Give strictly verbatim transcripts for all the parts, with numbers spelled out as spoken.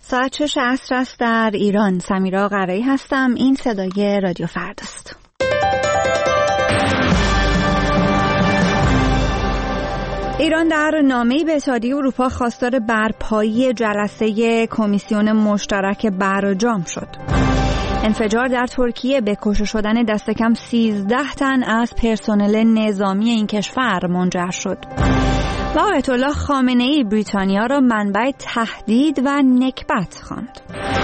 ساعت شش عصر است در ایران. سمیرا قرایی هستم. این صدای رادیو فرداست. ایران در نامه‌ای به اتحادیه اروپا خواستار برپایی جلسه کمیسیون مشترک برجام شد. انفجار در ترکیه به کشته شدن دست کم سیزده تن از پرسنل نظامی این کشور منجر شد. و آیت الله خامنه‌ای بریتانیا را منبع تهدید و نکبت خواند.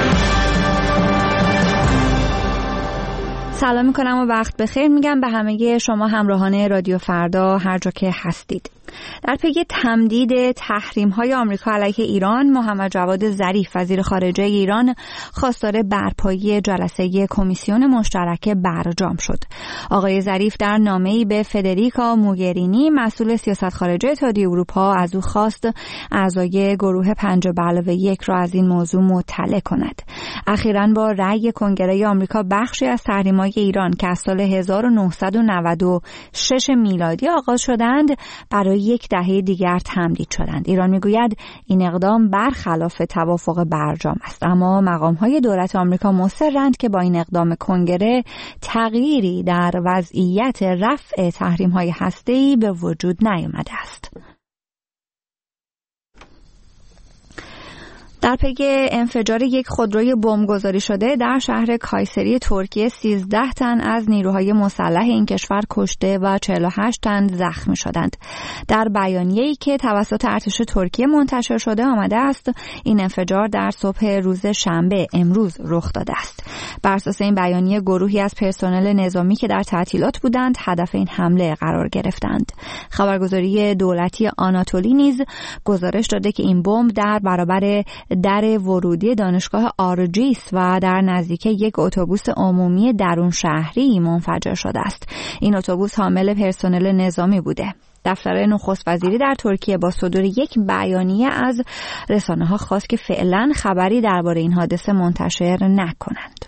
سلام میکنم و وقت بخیر میگم به همه شما همراهان رادیو فردا هر جا که هستید. در پی تمدید تحریم‌های آمریکا علیه ایران، محمد جواد ظریف وزیر خارجه ایران خواستار برپایی جلسه کمیسیون مشترک برجام شد. آقای ظریف در نامه‌ای به فدریکا موگرینی مسئول سیاست خارجه اتحادیه اروپا از او خواست اعضای گروه پنج به علاوه یک را از این موضوع مطلع کند. اخیراً با رأی کنگره آمریکا بخشی از تحریم‌های ایران که از سال هزار و نهصد و نود و شش میلادی آغاز شدند برای یک دهه دیگر تمدید شدند. ایران میگوید این اقدام برخلاف توافق برجام است، اما مقام‌های دولت آمریکا مصرند که با این اقدام کنگره تغییری در وضعیت رفع تحریم‌های هسته‌ای به وجود نیامده است. در پی انفجار یک خودروی بمبگذاری شده در شهر کایسری ترکیه سیزده تن از نیروهای مسلح این کشور کشته و چهل و هشت تن زخمی شدند. در بیانیه‌ای که توسط ارتش ترکیه منتشر شده آمده است این انفجار در صبح روز شنبه امروز رخ داده است. بر اساس این بیانیه گروهی از پرسنل نظامی که در تعطیلات بودند هدف این حمله قرار گرفتند. خبرگزاری دولتی آناتولی نیز گزارش داده که این بمب در برابر در ورودی دانشگاه آرجیس و در نزدیکی یک اتوبوس عمومی درون شهری منفجر شده است. این اتوبوس حامل پرسنل نظامی بوده. دفتر نخست وزیری در ترکیه با صدور یک بیانیه از رسانه‌ها خواست که فعلا خبری درباره این حادثه منتشر نکنند.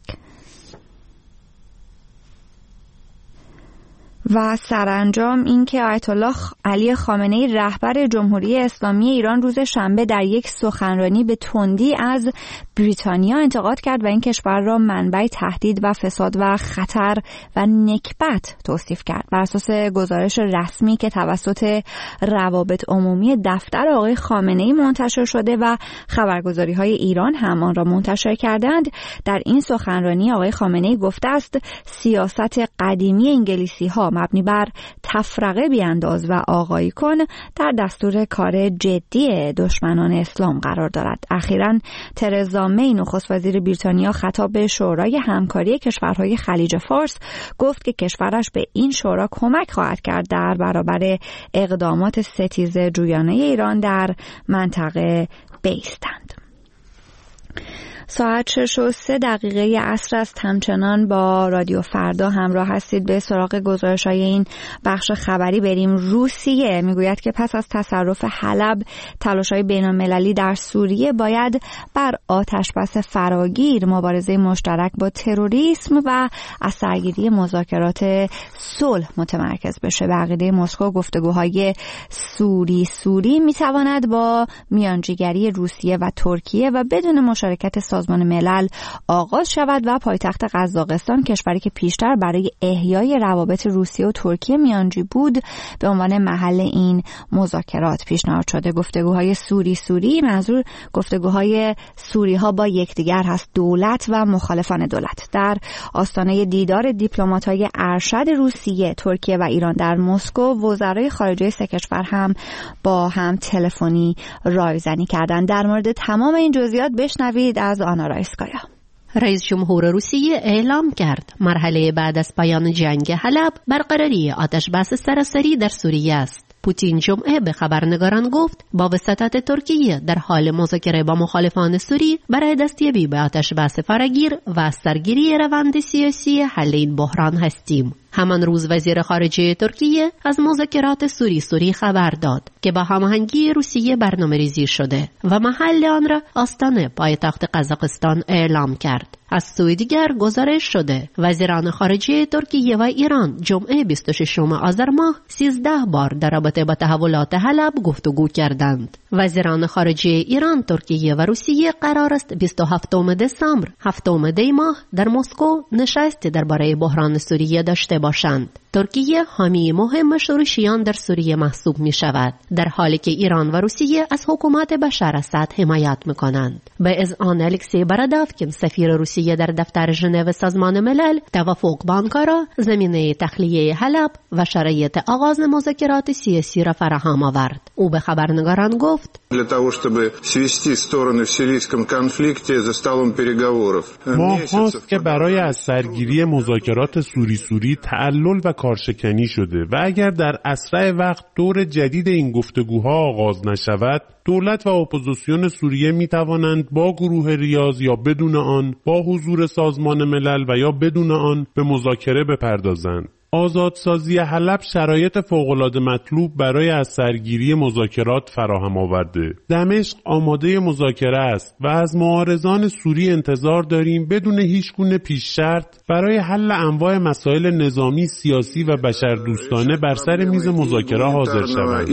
و سرانجام اینکه آیت الله علی خامنه‌ای رهبر جمهوری اسلامی ایران روز شنبه در یک سخنرانی به تندی از بریتانیا انتقاد کرد و این کشور را منبع تهدید و فساد و خطر و نکبت توصیف کرد. بر اساس گزارش رسمی که توسط روابط عمومی دفتر آقای خامنه‌ای منتشر شده و خبرگزاری‌های ایران هم آن را منتشر کردند، در این سخنرانی آقای خامنه‌ای گفته است سیاست قدیمی انگلیسی‌ها مبنی بر تفرقه بیانداز و آقایی کن در دستور کار جدی دشمنان اسلام قرار دارد. اخیراً ترزا می نخست وزیر بریتانیا خطاب به شورای همکاری کشورهای خلیج فارس گفت که کشورش به این شورا کمک خواهد کرد در برابر اقدامات ستیزه جویانه ایران در منطقه بایستند. ساعت شش و سه دقیقه عصر است. همچنان با رادیو فردا همراه هستید. به سراغ گزارش‌های این بخش خبری بریم. روسیه میگوید که پس از تصرف حلب تلاش‌های بین‌المللی در سوریه باید بر آتش بس فراگیر، مبارزه مشترک با تروریسم و از سرگیری مذاکرات صلح متمرکز بشه. به عقیده مسکو گفتگوهای سوری سوری میتواند با میانجیگری روسیه و ترکیه و بدون مشارکت سازمان ملل آغاز شود و پایتخت قزاقستان، کشوری که پیشتر برای احیای روابط روسیه و ترکیه میانجی بود، به عنوان محل این مذاکرات پیشنهاد شده. گفتگوهای سوری سوری منظور گفتگوهای سوری ها با یکدیگر هست، دولت و مخالفان دولت. در آستانه دیدار دیپلمات‌های ارشد روسیه، ترکیه و ایران در مسکو، وزرای خارجه سه کشور هم با هم تلفنی رایزنی کردند. در مورد تمام این جزئیات بشنوید از آنا رایسکایا. رئیس جمهور روسیه اعلام کرد مرحله بعد از پایان جنگ حلب برقراری آتش بس سراسری در سوریه است. پوتین جمعه به خبرنگاران گفت با وساطت ترکیه در حال مذاکره با مخالفان سوری برای دستیابی به آتش بس فراگیر و سرگیری روند سیاسی حل این بحران هستیم. همان روز وزیر خارجه ترکیه از مذاکرات سوری سوری خبر داد که با هماهنگی روسیه برنامه‌ریزی شده و محل آن را آستانه پایتخت قزاقستان اعلام کرد. از سوی دیگر گزارش شده وزیران خارجه ترکیه و ایران جمعه بیست و ششم آذر ماه سیزده بار در رابطه با تحولات حلب گفتگو کردند. وزیران خارجه ایران، ترکیه و روسیه قرار است بیست و هفتم دسامبر هفتم دی ماه در مسکو نشستی درباره بحران سوریه داشته باشند. ترکیه حامی مهم شورشیان در سوریه محسوب می شود، در حالی که ایران و روسیه از حکومت بشار اسد حمایت می کنند. به اذعان الکسی برادافکین سفیر روسیه در دفتر ژنو سازمان ملل توافق با آنکارا زمینه تخلیه حلب و شرایط آغاز مذاکرات سیاسی را فراهم آورد. او به خبرنگاران گفت: для того чтобы свести стороны в сирийском конфликте за столом переговоров. ما خواست که برای از سرگیری مذاکرات سوری سوری تعلل و کارشکنی شده و اگر در اسرع وقت دور جدید این گفتگوها آغاز نشود، دولت و اپوزیسیون سوریه می توانند با گروه ریاض یا بدون آن، با حضور سازمان ملل و یا بدون آن به مذاکره بپردازند. آزادسازی حلب شرایط فوق‌العاده مطلوب برای از سرگیری مذاکرات فراهم آورده. دمشق آماده مذاکره است و از معارضان سوری انتظار داریم بدون هیچگونه پیش شرط برای حل انواع مسائل نظامی، سیاسی و بشردوستانه بر سر میز مذاکره حاضر شوند.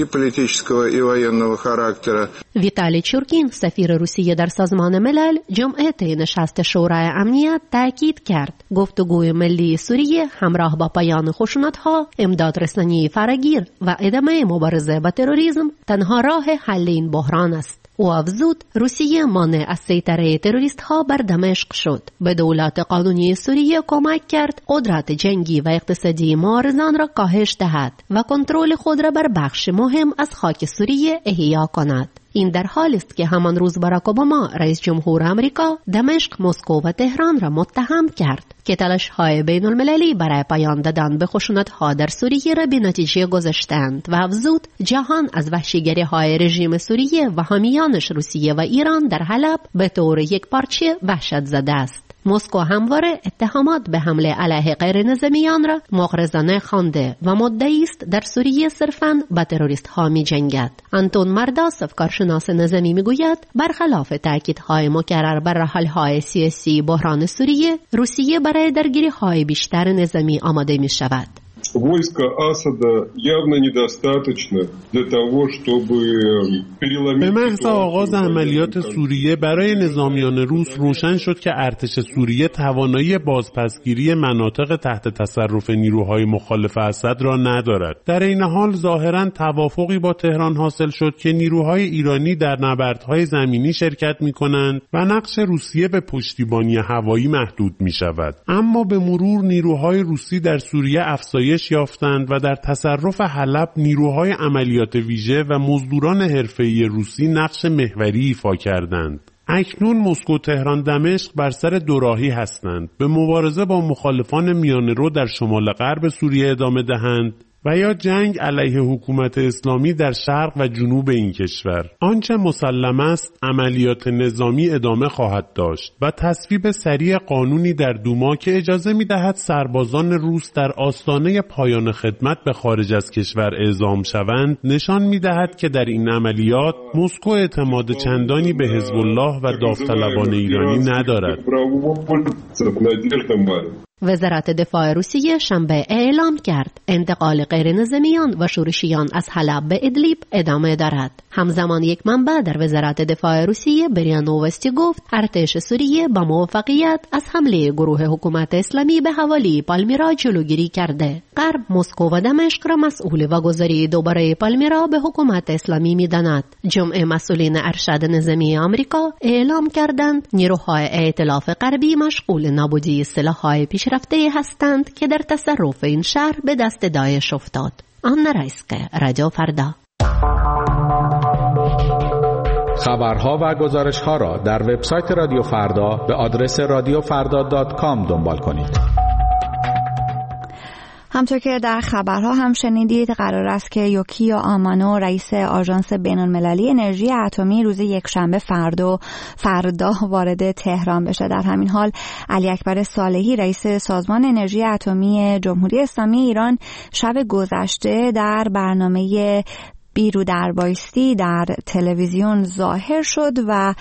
ویتالی چورکین سفیر روسیه در سازمان ملل جمعه طی نشست شورای امنیت تاکید کرد گفتگوی ملی سوریه همراه با پایان خشونت‌ها، امداد رسانی فراگیر و ادامه مبارزه با تروریسم تنها راه حل این بحران است. او افزود روسیه مانع از سیطره تروریست‌ها بر دمشق شد، به دولت قانونی سوریه کمک کرد قدرت جنگی و اقتصادی معارضان را کاهش دهد و کنترل خود را بر بخش مهم از خاک سوریه احیا کند. این در حالی است که همان روز باراک اوباما رئیس جمهور آمریکا دمشق، مسکو و تهران را متهم کرد که تلاش‌های بین المللی برای پایان دادن به خشونت‌ها در سوریه را بی‌نتیجه گذاشتند و افزود جهان از وحشیگری‌های رژیم سوریه و حامیانش روسیه و ایران در حلب به طور یکپارچه وحشت زده است. مسکو همواره اتهامات به حمله علیه غیر نظامیان را مغرضانه خوانده و مدعی است در سوریه صرفاً با تروریست‌ها می‌جنگد. آنتون مرداسف کارشناس نظامی می‌گوید برخلاف تاکیدهای مکرر بر حل‌های سیاسی بحران سوریه، روسیه برای درگیری‌های بیشتر نظامی آماده می‌شود. Войска Асада явно недостаточно для того, чтобы переломить. به محض آغاز عملیات سوریه برای نظامیان روس روشن شد که ارتش سوریه توانایی بازپسگیری مناطق تحت تصرف نیروهای مخالف اسد را ندارد. در این حال ظاهراً توافقی با تهران حاصل شد که نیروهای ایرانی در نبردهای زمینی شرکت می‌کنند و نقش روسیه به پشتیبانی هوایی محدود می‌شود. اما به مرور نیروهای روسی در سوریه افزایش یافتند و در تصرف حلب نیروهای عملیات ویژه و مزدوران حرفه‌ای روسی نقش محوری ایفا کردند. اکنون مسکو، تهران، دمشق بر سر دوراهی هستند: به مبارزه با مخالفان میانه‌رو در شمال غرب سوریه ادامه دهند و یا جنگ علیه حکومت اسلامی در شرق و جنوب این کشور. آنچه مسلم است عملیات نظامی ادامه خواهد داشت و تصویب سریع قانونی در دوما که اجازه می‌دهد سربازان روس در آستانه پایان خدمت به خارج از کشور اعزام شوند نشان می‌دهد که در این عملیات مسکو اعتماد چندانی به حزب الله و داوطلبان ایرانی ندارد. وزارت دفاع روسیه شنبه اعلام کرد انتقال غیر نظامیان و شورشیان از حلب به ادلیب ادامه دارد. همزمان یک منبع در وزارت دفاع روسیه بریا نووستی گفت ارتش سوریه با موفقیت از حمله گروه حکومت اسلامی به حوالی پالمیرا جلوگیری کرده. غرب مسکو و دمشق را مسئول واگذاری دوباره پالمیرا به حکومت اسلامی می‌داند. جمعه مسئولین ارشد نظامی آمریکا اعلام کردند نیروهای ائتلاف غربی مشغول نابودی سلاح‌های پیشرفته هستند که در تصرف این شهر به دست داعش افتاد. آنا رایسکه، رادیو فردا. خبرها و گزارش‌ها را در وبسایت رادیو فردا به آدرس رادیو فردا دات کام دنبال کنید. همطور که در خبرها هم شنیدید قرار است که یوکیو آمانو رئیس آژانس بین‌المللی انرژی اتمی روز یکشنبه فردا فردا وارد تهران بشه. در همین حال علی اکبر صالحی رئیس سازمان انرژی اتمی جمهوری اسلامی ایران شب گذشته در برنامه بیرو در بایستی در تلویزیون ظاهر شد و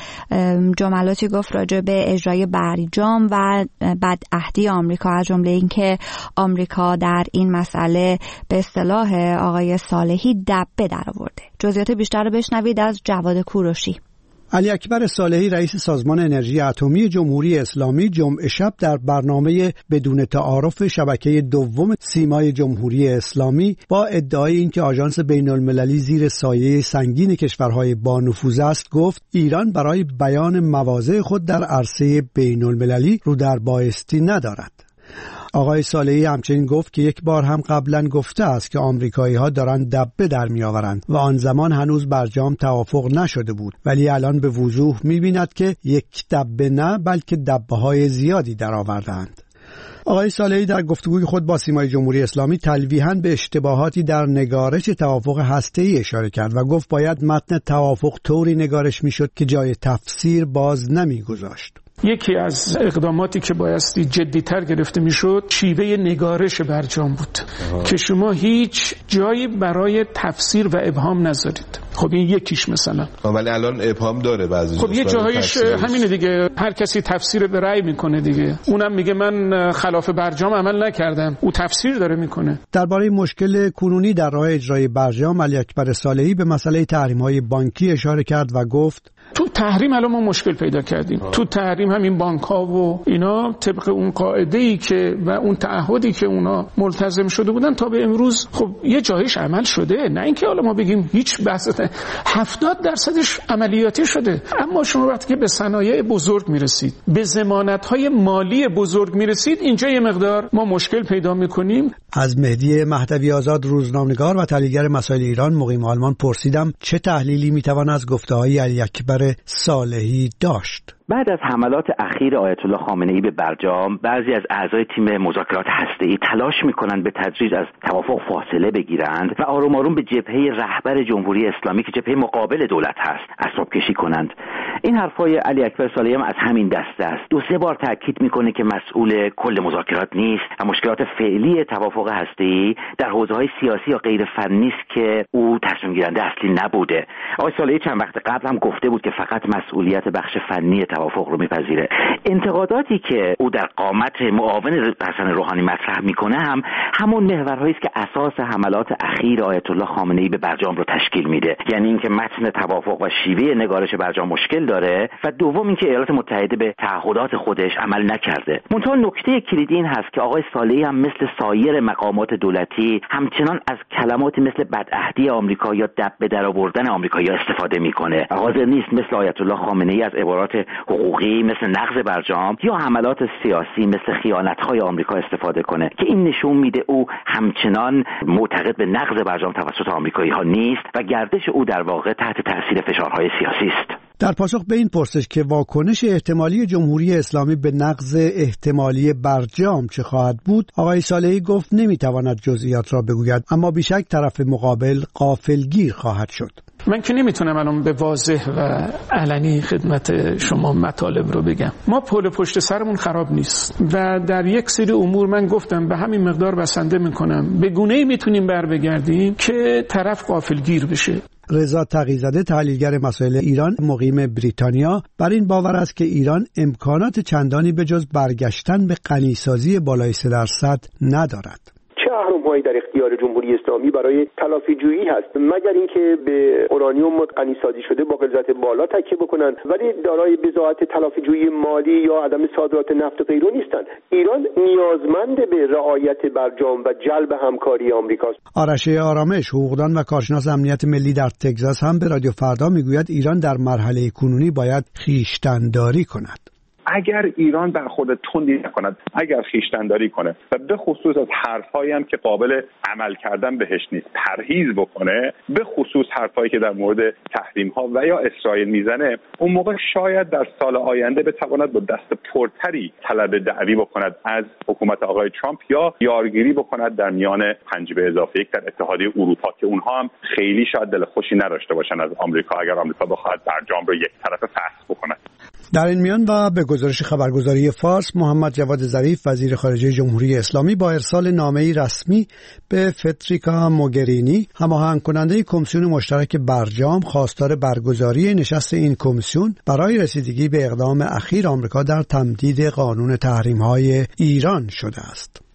جملاتی گفت راجع به اجرای برجام و بدعهدی آمریکا، از جمله اینکه آمریکا در این مسئله به اصطلاح آقای صالحی دبه در آورده. جزئیات بیشتر رو بشنوید از جواد کوروشی. علی اکبر صالحی رئیس سازمان انرژی اتمی جمهوری اسلامی جمعه شب در برنامه بدون تعارف شبکه دوم سیمای جمهوری اسلامی با ادعای اینکه آژانس بین‌المللی زیر سایه سنگین کشورهای با نفوذ است گفت ایران برای بیان مواضع خود در عرصه بین‌المللی رو در بایستی ندارد. آقای صالحی همچنین گفت که یک بار هم قبلا گفته است که آمریکایی‌ها دارند دبه در می‌آورند و آن زمان هنوز برجام توافق نشده بود، ولی الان به وضوح می‌بیند که یک دبه نه بلکه دبه‌های زیادی درآوردند. آقای صالحی در گفتگوی خود با سیمای جمهوری اسلامی تلویحاً به اشتباهاتی در نگارش توافق هسته‌ای اشاره کرد و گفت باید متن توافق طوری نگارش می‌شد که جای تفسیر باز نمی‌گذاشت. یکی از اقداماتی که بایستی جدی‌تر گرفته میشد شیوه نگارش برجام بود آه. که شما هیچ جایی برای تفسیر و ابهام نذارید. خب این یکیش مثلا. ولی الان ابهام داره بعضی. خب یه جاهایش همینه دیگه، هر کسی تفسیر به رأی میکنه دیگه. اونم میگه من خلاف برجام عمل نکردم، او تفسیر داره میکنه. درباره مشکل کنونی در راه اجرای برجام علی اکبر صالحی به مسئله تحریم‌های بانکی اشاره کرد و گفت تو تحریم الان ما مشکل پیدا کردیم. آه. تو تحریم همین بانک‌ها و اینا طبق اون قاعده‌ای که و اون تعهدی که اونا ملتزم شده بودن تا به امروز خب یه جایش عمل شده، نه اینکه حالا ما بگیم هیچ بحث. هفتاد درصدش عملیاتی شده. اما شما وقتی که به صنایع بزرگ میرسید، به ضمانت‌های مالی بزرگ میرسید، اینجا یه مقدار ما مشکل پیدا می‌کنیم. از مهدی مهدوی آزاد روزنامه‌نگار و تحلیلگر مسائل ایران مقیم آلمان پرسیدم چه تحلیلی میتوان از گفته‌های علی اکبر صالحی داشت. بعد از حملات اخیر آیت الله خامنه‌ای به برجام، بعضی از اعضای تیم مذاکرات هسته‌ای تلاش می‌کنند به تدریج از توافق فاصله بگیرند و آروم آروم به جبهه رهبر جمهوری اسلامی که جبهه مقابل دولت هست اعصاب کشی کنند. این حرفای علی اکبر صالحی هم از همین دسته است. دو سه بار تاکید می‌کنه که مسئول کل مذاکرات نیست و مشکلات فعلی توافق هسته‌ای در حوزه‌های سیاسی یا غیر فنی است که او تصمیم گیرنده اصلی نبوده. آقای صالحی چند وقت قبل هم گفته بود که فقط مسئولیت بخش فنی توافق رو میپذیره. انتقاداتی که او در قامت معاون حسن روحانی مطرح میکنه هم همون محورهایی است که اساس حملات اخیر آیت الله خامنه‌ای به برجام رو تشکیل میده، یعنی اینکه متن توافق و شیوه نگارش برجام مشکل داره و دوم اینکه ایالات متحده به تعهدات خودش عمل نکرده. منتها نکته کلیدی این هست که آقای صالحی هم مثل سایر مقامات دولتی همچنان از کلماتی مثل بدعهدی آمریکا یا دبه درآوردن آمریکایی‌ها استفاده میکنه. حاضر نیست مثل آیت الله خامنه‌ای از عبارات حقوقی مثل نقض برجام یا حملات سیاسی مثل خیانت‌های آمریکا استفاده کنه که این نشون میده او همچنان معتقد به نقض برجام توسط آمریکایی‌ها نیست و گردش او در واقع تحت تاثیر فشارهای سیاسی است. در پاسخ به این پرسش که واکنش احتمالی جمهوری اسلامی به نقض احتمالی برجام چه خواهد بود، آقای صالحی گفت نمیتواند جزئیات را بگوید، اما بیشک طرف مقابل غافلگیر خواهد شد. من که نمیتونم الان به واضح و علنی خدمت شما مطالب رو بگم. ما پل پشت سرمون خراب نیست و در یک سری امور من گفتم به همین مقدار بسنده میکنم. به گونه‌ای میتونیم بر بگردیم که طرف غافلگیر بشه. رضا تقی‌زاده تحلیلگر مسائل ایران مقیم بریتانیا بر این باور است که ایران امکانات چندانی به جز برگشتن به غنیسازی بالای سه درصد ندارد. چه اهرم‌هایی در اختیار جمهوری اسلامی برای تلافی‌جویی هست مگر اینکه به اورانیوم غنی‌سازی شده با غلظت بالا تکیه بکنند، ولی دارای بضاعت تلافی‌جویی مالی یا عدم صادرات نفت و غیره نیستند. ایران نیازمند به رعایت برجام و جلب همکاری آمریکاست. آرشه آرامش، حقوقدان و کارشناس امنیت ملی در تگزاس هم به رادیو فردا میگوید ایران در مرحله کنونی باید خویشتن‌داری کند. اگر ایران برخورد تندی نکند، اگر خویشتن‌داری کنه و به خصوص از حرفایی هم که قابل عمل کردن بهش نیست پرهیز بکنه، به خصوص حرفایی که در مورد تحریم‌ها و یا اسرائیل میزنه، اون موقع شاید در سال آینده بتواند با دست پرتری طلب دعوی بکند از حکومت آقای ترامپ یا یارگیری بکند در میان پنج به اضافه یک در اتحادیه اروپا که اونها هم خیلی شاید دل خوشی نداشته باشن از آمریکا اگر آمریکا بخواد برجام رو یک طرفه فسخ بکنه. در این میان و به گزارش خبرگزاری فارس، محمد جواد ظریف وزیر خارجه جمهوری اسلامی با ارسال نامه‌ای رسمی به فدریکا موگرینی هماهنگ کننده کمیسیون مشترک برجام خواستار برگزاری نشست این کمیسیون برای رسیدگی به اقدام اخیر آمریکا در تمدید قانون تحریم‌های ایران شده است.